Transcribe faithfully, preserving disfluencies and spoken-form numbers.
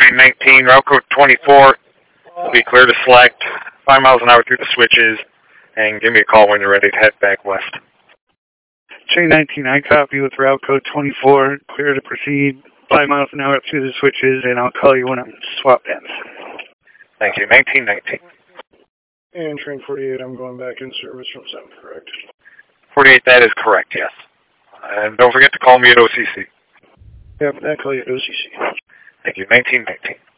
train nineteen, route code twenty-four. Will be clear to select five miles an hour through the switches, and give me a call when you're ready to head back west. Train nineteen, I copy with route code twenty-four, clear to proceed five miles an hour through the switches, and I'll call you when I'm swapped ends. Thank you. nineteen nineteen. And train forty-eight, I'm going back in service from seven, correct? forty-eight, that is correct, yes. And don't forget to call me at O C C. Yep, I'll call you at O C C. Thank you. nineteen nineteen.